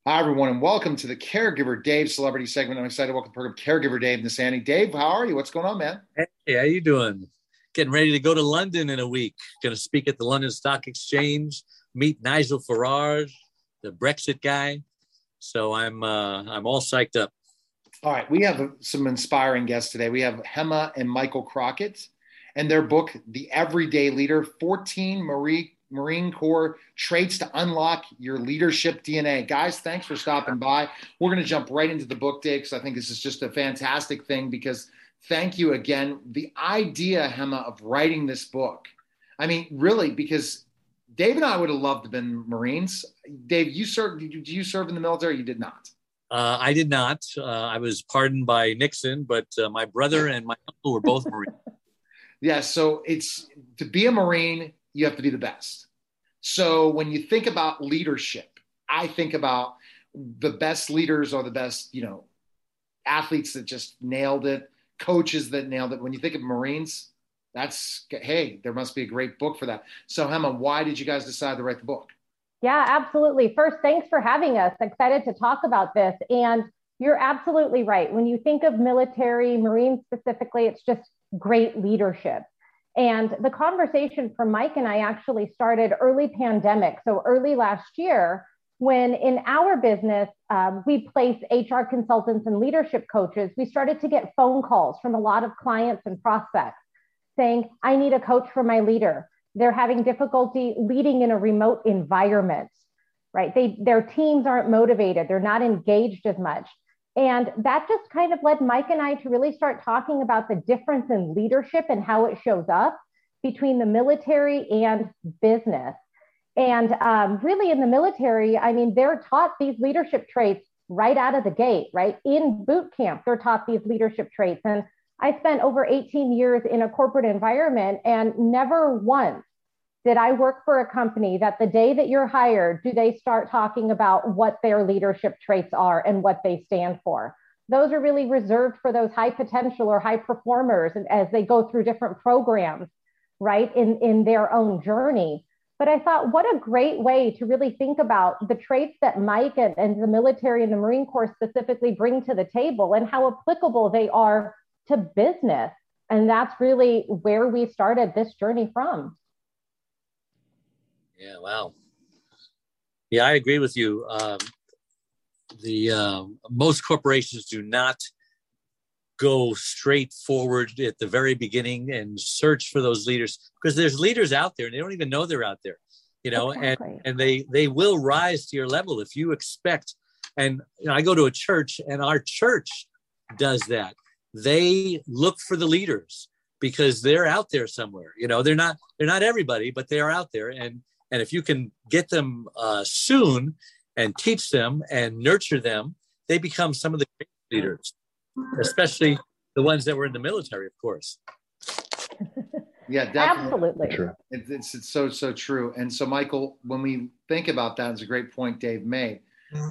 Hi, everyone, and welcome to the Caregiver Dave celebrity segment. I'm excited to welcome the program Caregiver Dave Nasani. Dave, how are you? What's going on, man? Hey, how you doing? Getting ready to go to London in a week. Going to speak at the London Stock Exchange, meet Nigel Farage, the Brexit guy. So I'm all psyched up. All right, we have some inspiring guests today. We have Hema and Michael Crockett and their book, The Everyday Leader, 14 Marine Corps traits to unlock your leadership DNA. Guys, thanks for stopping by. We're going to jump right into the book, Dave, because I think this is just a fantastic thing because thank you again. The idea, Hema, of writing this book, I mean, really, because Dave and I would have loved to have been Marines. Dave, did you serve in the military? You did not. I did not. I was pardoned by Nixon, but my brother and my uncle were both Marines. Yeah, so it's to be a Marine, you have to be the best. So when you think about leadership, I think about the best leaders are the best, athletes that just nailed it, coaches that nailed it. When you think of Marines, hey, there must be a great book for that. So Hema, why did you guys decide to write the book? Yeah, absolutely. First, thanks for having us. Excited to talk about this. And you're absolutely right. When you think of military, Marines specifically, it's just great leadership. And the conversation for Mike and I actually started early pandemic, so early last year, when in our business, we place HR consultants and leadership coaches, we started to get phone calls from a lot of clients and prospects saying, I need a coach for my leader. They're having difficulty leading in a remote environment, right? Their teams aren't motivated. They're not engaged as much. And that just kind of led Mike and I to really start talking about the difference in leadership and how it shows up between the military and business. And really in the military, I mean, they're taught these leadership traits right out of the gate, right? In boot camp, they're taught these leadership traits. And I spent over 18 years in a corporate environment, and never once did I work for a company that the day that you're hired, do they start talking about what their leadership traits are and what they stand for. Those are really reserved for those high potential or high performers and as they go through different programs, right, in their own journey. But I thought, what a great way to really think about the traits that Mike and the military and the Marine Corps specifically bring to the table and how applicable they are to business. And that's really where we started this journey from. Yeah, wow. Yeah, I agree with you. Most corporations do not go straight forward at the very beginning and search for those leaders, because there's leaders out there and they don't even know they're out there, exactly. and they will rise to your level if you expect. And I go to a church, and our church does that. They look for the leaders because they're out there somewhere. They're not everybody, but they are out there. And if you can get them soon and teach them and nurture them, they become some of the great leaders, especially the ones that were in the military, of course. Yeah, definitely. Absolutely. True. It's so true. And so, Michael, when we think about that, it's a great point Dave made.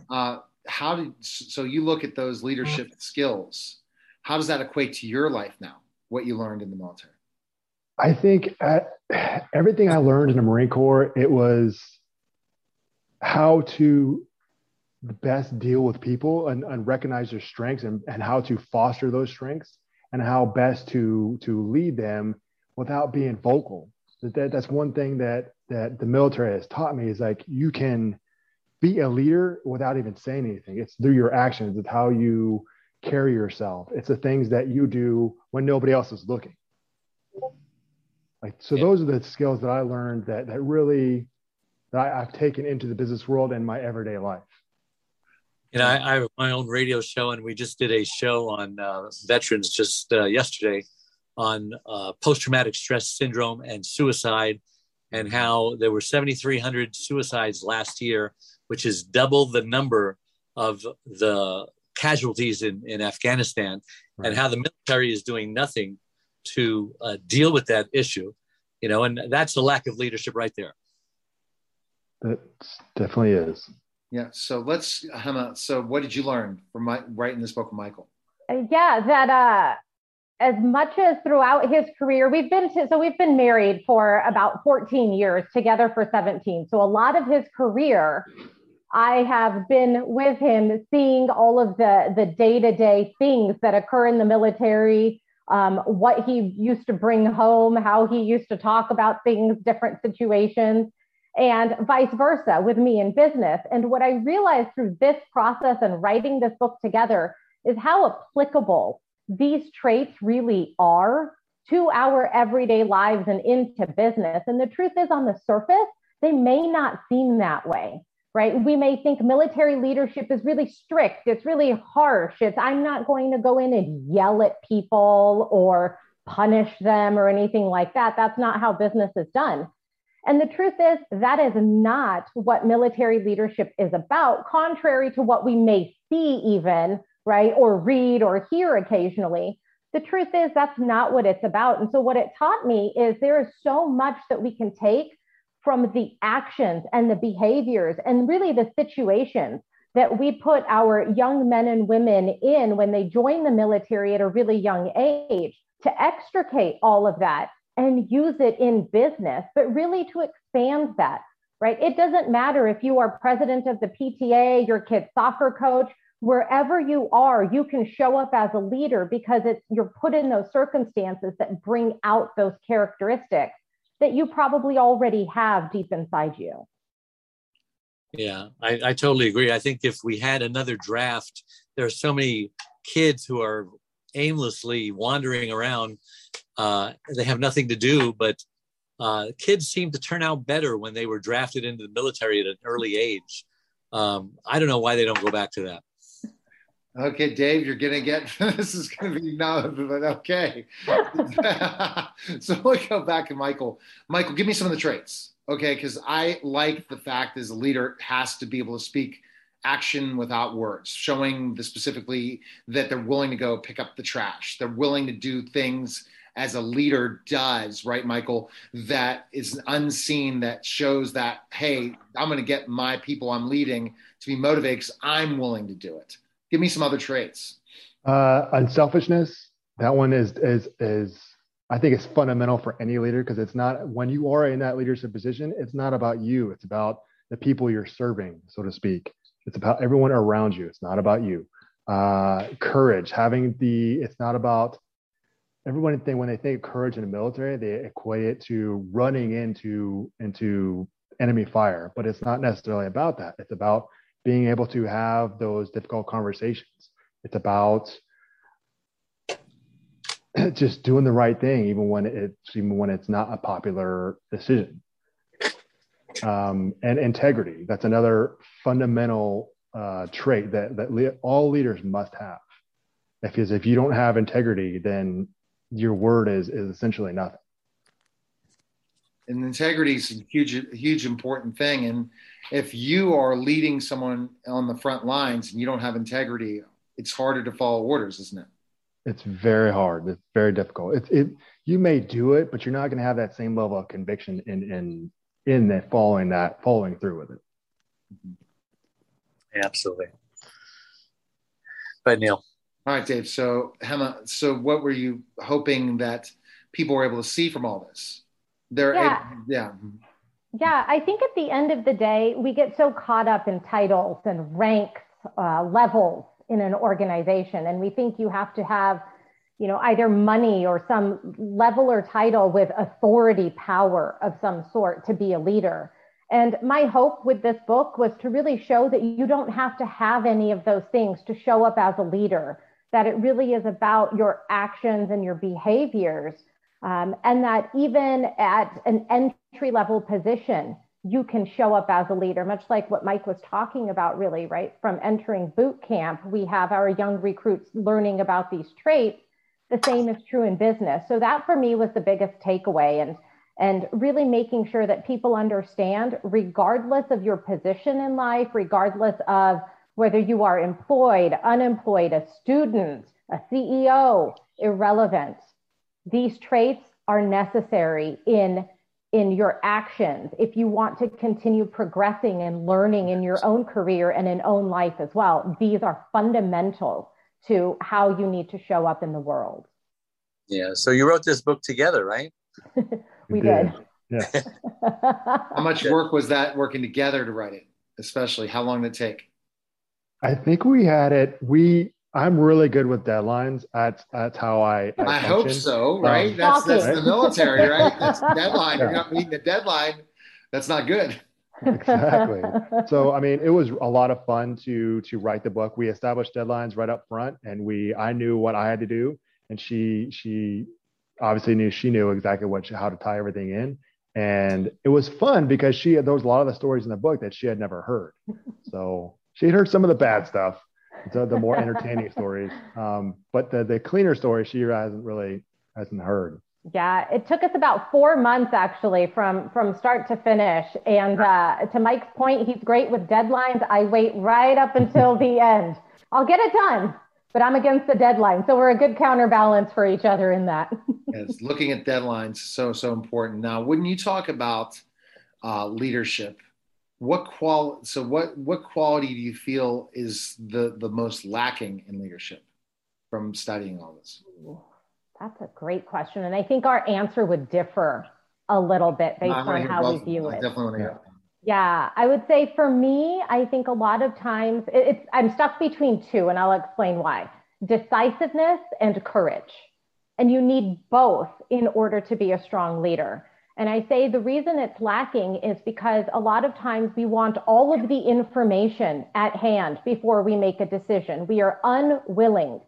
So you look at those leadership skills, how does that equate to your life now, what you learned in the military? I think everything I learned in the Marine Corps, it was how to best deal with people and recognize their strengths and how to foster those strengths and how best to lead them without being vocal. That's one thing that the military has taught me is like, you can be a leader without even saying anything. It's through your actions. It's how you carry yourself. It's the things that you do when nobody else is looking. Those are the skills that I learned that I've taken into the business world and my everyday life. I have my own radio show, and we just did a show on veterans just yesterday on post-traumatic stress syndrome and suicide, and how there were 7,300 suicides last year, which is double the number of the casualties in Afghanistan, right. And how the military is doing nothing to deal with that issue, and that's the lack of leadership right there. It definitely is. Yeah. So Hema, so what did you learn from writing this book with Michael? That as much as throughout his career, we've been married for about 14 years, together for 17. So a lot of his career I have been with him seeing all of the day-to-day things that occur in the military, what he used to bring home, how he used to talk about things, different situations, and vice versa with me in business. And what I realized through this process and writing this book together is how applicable these traits really are to our everyday lives and into business. And the truth is, on the surface, they may not seem that way, right? We may think military leadership is really strict. It's really harsh. I'm not going to go in and yell at people or punish them or anything like that. That's not how business is done. And the truth is, that is not what military leadership is about, contrary to what we may see even, right? Or read or hear occasionally. The truth is, that's not what it's about. And so what it taught me is there is so much that we can take from the actions and the behaviors and really the situations that we put our young men and women in when they join the military at a really young age, to extricate all of that and use it in business, but really to expand that, right? It doesn't matter if you are president of the PTA, your kid's soccer coach, wherever you are, you can show up as a leader because you're put in those circumstances that bring out those characteristics that you probably already have deep inside you. Yeah, I totally agree. I think if we had another draft, there are so many kids who are aimlessly wandering around. They have nothing to do, but kids seem to turn out better when they were drafted into the military at an early age. I don't know why they don't go back to that. Okay, Dave, you're going to get, this is going to be no, but okay. So we'll go back to Michael. Michael, give me some of the traits, okay? Because I like the fact as a leader has to be able to speak action without words, showing specifically that they're willing to go pick up the trash. They're willing to do things as a leader does, right, Michael, that is unseen, that shows that, hey, I'm going to get my people I'm leading to be motivated because I'm willing to do it. Give me some other traits. Unselfishness. That one is I think it's fundamental for any leader, because it's not, when you are in that leadership position, it's not about you. It's about the people you're serving, so to speak. It's about everyone around you. It's not about you. Courage, it's not about everyone. When they think of courage in the military, they equate it to running into enemy fire, but it's not necessarily about that. It's about being able to have those difficult conversations. It's about just doing the right thing, even when it's not a popular decision. And integrity. That's another fundamental trait that all leaders must have. Because if you don't have integrity, then your word is essentially nothing. And integrity is a huge important thing. And if you are leading someone on the front lines and you don't have integrity, it's harder to follow orders, isn't it? It's very hard. It's very difficult. You may do it, but you're not going to have that same level of conviction in that following through with it. Absolutely. But Neil. All right, Dave. So Hema, what were you hoping that people were able to see from all this? Yeah, I think at the end of the day, we get so caught up in titles and ranks, levels in an organization. And we think you have to have, either money or some level or title with authority, power of some sort to be a leader. And my hope with this book was to really show that you don't have to have any of those things to show up as a leader, that it really is about your actions and your behaviors. And that even at an entry-level position, you can show up as a leader, much like what Mike was talking about, really, right? From entering boot camp, we have our young recruits learning about these traits. The same is true in business. So that for me was the biggest takeaway, and really making sure that people understand, regardless of your position in life, regardless of whether you are employed, unemployed, a student, a CEO, irrelevant. These traits are necessary in your actions if you want to continue progressing and learning in your own career and in own life as well. These are fundamental to how you need to show up in the world. Yeah. So you wrote this book together, right? We did. Yeah. How much work was that working together to write it? especially? How long did it take? I think we had it. I'm really good with deadlines. That's how I hope function. so, right? That's Shocking. the military, right? That's the deadline. Yeah. You're not meeting the deadline. That's not good. Exactly. So, I mean, it was a lot of fun to write the book. We established deadlines right up front, and I knew what I had to do, and she obviously knew exactly how to tie everything in. And it was fun because there was a lot of the stories in the book that she had never heard. So she had heard some of the bad stuff, the more entertaining stories. But the cleaner stories she hasn't heard. Yeah, it took us about 4 months actually from start to finish. And to Mike's point, he's great with deadlines. I wait right up until the end. I'll get it done, but I'm against the deadline. So we're a good counterbalance for each other in that. Yes, looking at deadlines, so important. Now, when you talk about leadership, what quality do you feel is the most lacking in leadership from studying all this? That's a great question. And I think our answer would differ a little bit based on how we view it. I definitely want to hear. Yeah, I would say for me, I think a lot of times I'm stuck between two, and I'll explain why. Decisiveness and courage. And you need both in order to be a strong leader. And I say the reason it's lacking is because a lot of times we want all of the information at hand before we make a decision. We are unwilling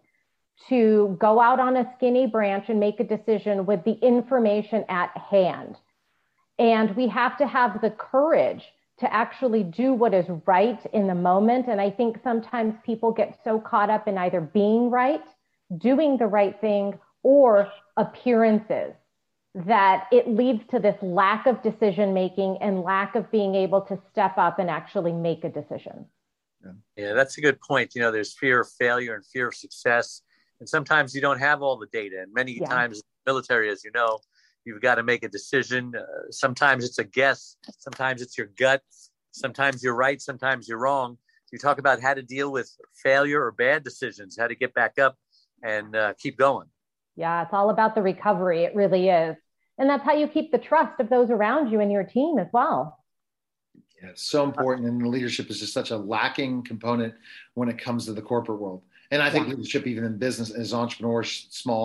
to go out on a skinny branch and make a decision with the information at hand. And we have to have the courage to actually do what is right in the moment. And I think sometimes people get so caught up in either being right, doing the right thing, or appearances that it leads to this lack of decision making and lack of being able to step up and actually make a decision. Yeah, that's a good point. There's fear of failure and fear of success. And sometimes you don't have all the data. And many times in the military, as you know, you've got to make a decision. Sometimes it's a guess. Sometimes it's your gut. Sometimes you're right. Sometimes you're wrong. You talk about how to deal with failure or bad decisions, how to get back up and keep going. Yeah, it's all about the recovery. It really is. And that's how you keep the trust of those around you and your team as well. Yeah, it's so important. And leadership is just such a lacking component when it comes to the corporate world. And I think leadership, even in business, as entrepreneurs,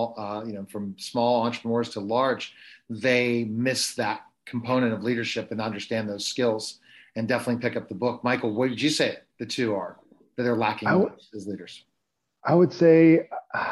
from small entrepreneurs to large, they miss that component of leadership and understand those skills and definitely pick up the book. Michael, what did you say the two are that they're lacking as leaders? I would say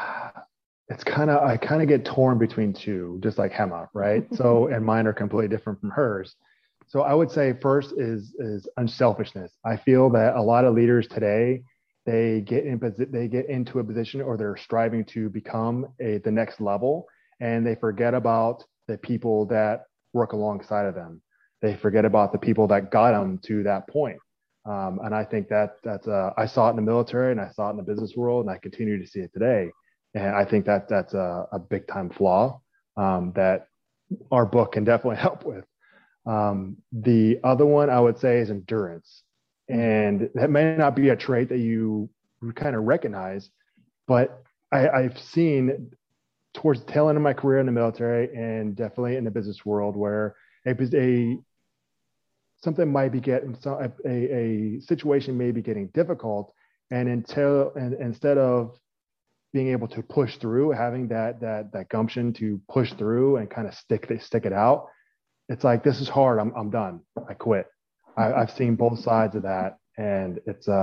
I kind of get torn between two, just like Hema, right? So, and mine are completely different from hers. So I would say first is unselfishness. I feel that a lot of leaders today, they get into a position or they're striving to become the next level, and they forget about the people that work alongside of them. They forget about the people that got them to that point. And I think that's I saw it in the military and I saw it in the business world, and I continue to see it today. And I think that's a big time flaw that our book can definitely help with. The other one I would say is endurance. And that may not be a trait that you kind of recognize, but I've seen towards the tail end of my career in the military and definitely in the business world where something might be a situation may be getting difficult, and instead of being able to push through, having that gumption to push through and kind of stick it out, it's like, this is hard. I'm done. I quit. I've seen both sides of that, and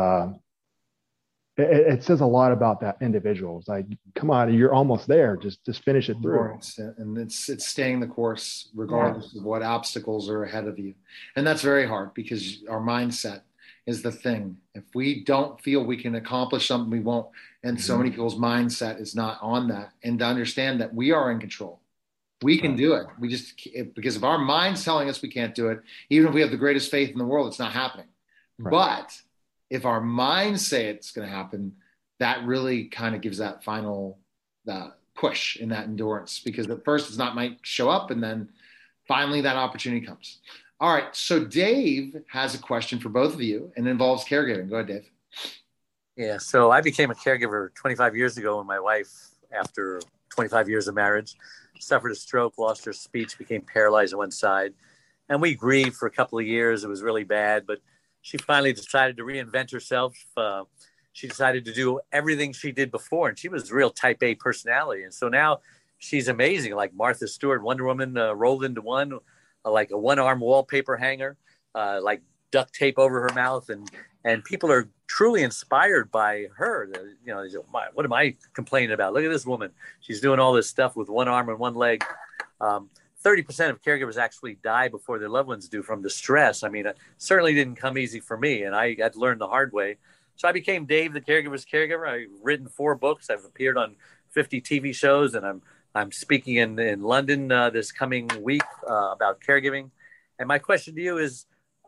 it says a lot about that individual. It's like, come on, you're almost there. Just finish it through. And it's staying the course regardless of what obstacles are ahead of you. And that's very hard because our mindset is the thing. If we don't feel we can accomplish something, we won't. And so many people's mindset is not on that. And to understand that we are in control. We can do it. Because if our mind's telling us we can't do it, even if we have the greatest faith in the world, it's not happening. Right. But if our minds say it's going to happen, that really kind of gives that final push in that endurance, because at first might show up and then finally that opportunity comes. All right. So Dave has a question for both of you and it involves caregiving. Go ahead, Dave. Yeah. So I became a caregiver 25 years ago when my wife, after 25 years of marriage, suffered a stroke, lost her speech, became paralyzed on one side. And we grieved for a couple of years. It was really bad. But she finally decided to reinvent herself. She decided to do everything she did before, and she was a real type A personality. And so now she's amazing, like Martha Stewart, Wonder Woman rolled into one, like a one-arm wallpaper hanger, like duct tape over her mouth. And people are truly inspired by her. You know, what am I complaining about? Look at this woman. She's doing all this stuff with one arm and one leg. 30% of caregivers actually die before their loved ones do from the stress. I mean, it certainly didn't come easy for me, and I had to learn the hard way. So I became Dave, the caregiver's caregiver. I've written 4 books. I've appeared on 50 TV shows, and I'm speaking in London this coming week about caregiving. And my question to you is,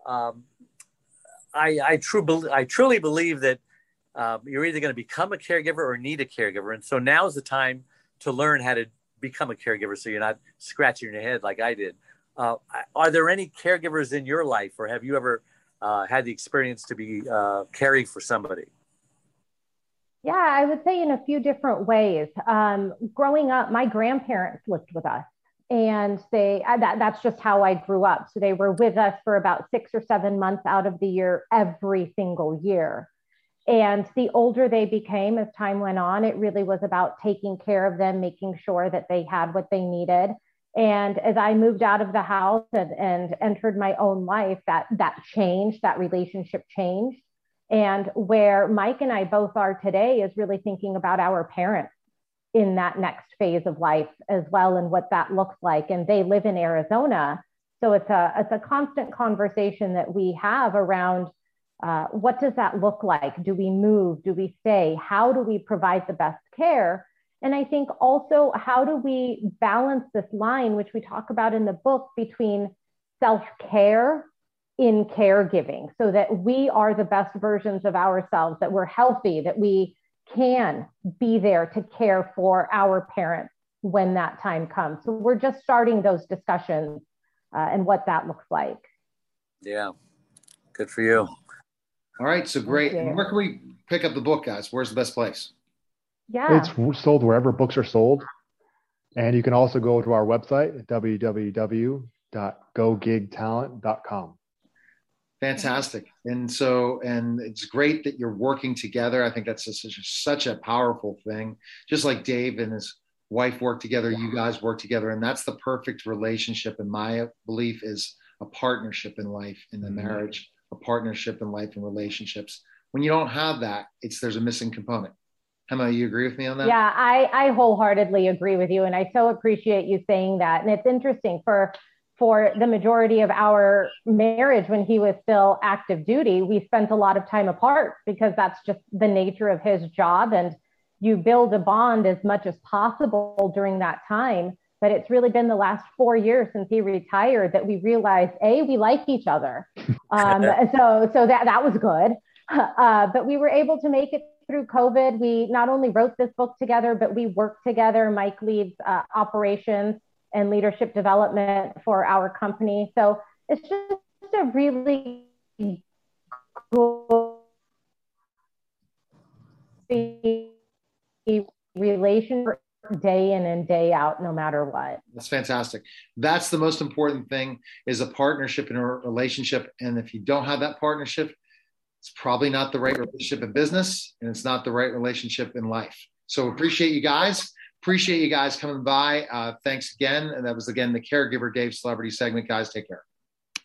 I truly believe that you're either going to become a caregiver or need a caregiver. And so now is the time to learn how to become a caregiver so you're not scratching your head like I did. Are there any caregivers in your life, or have you ever had the experience to be caring for somebody? Yeah, I would say in a few different ways. Growing up, my grandparents lived with us, and that's just how I grew up. So they were with us for about 6 or 7 months out of the year, every single year. And the older they became as time went on, it really was about taking care of them, making sure that they had what they needed. And as I moved out of the house and entered my own life, that changed, that relationship changed. And where Mike and I both are today is really thinking about our parents in that next phase of life as well, and what that looks like. And they live in Arizona. So it's a constant conversation that we have around what does that look like? Do we move? Do we stay? How do we provide the best care? And I think also, how do we balance this line, which we talk about in the book, between self-care in caregiving, so that we are the best versions of ourselves, that we're healthy, that we can be there to care for our parents when that time comes. So we're just starting those discussions and what that looks like. Yeah, good for you. All right, so great. And where can we pick up the book, guys? Where's the best place? Yeah, it's sold wherever books are sold. And you can also go to our website at www.gogigtalent.com. Fantastic. And it's great that you're working together. I think that's such a powerful thing. Just like Dave and his wife work together, you guys work together. And that's the perfect relationship, in my belief, is a partnership in life, in the marriage, a partnership in life and relationships. When you don't have that, there's a missing component. Emma, you agree with me on that? Yeah, I wholeheartedly agree with you. And I so appreciate you saying that. And it's interesting, for the majority of our marriage, when he was still active duty, we spent a lot of time apart because that's just the nature of his job. And you build a bond as much as possible during that time. But it's really been the last 4 years since he retired that we realized, we like each other. So that was good. But we were able to make it through COVID. We not only wrote this book together, but we worked together. Mike leads operations and leadership development for our company. So it's just a really good relationship, day in and day out, no matter what. That's fantastic. That's the most important thing, is a partnership in a relationship. And if you don't have that partnership, it's probably not the right relationship in business, and it's not the right relationship in life. So appreciate you guys. Appreciate you guys coming by. Thanks again. And that was, again, the Caregiver Dave Celebrity segment. Guys, take care.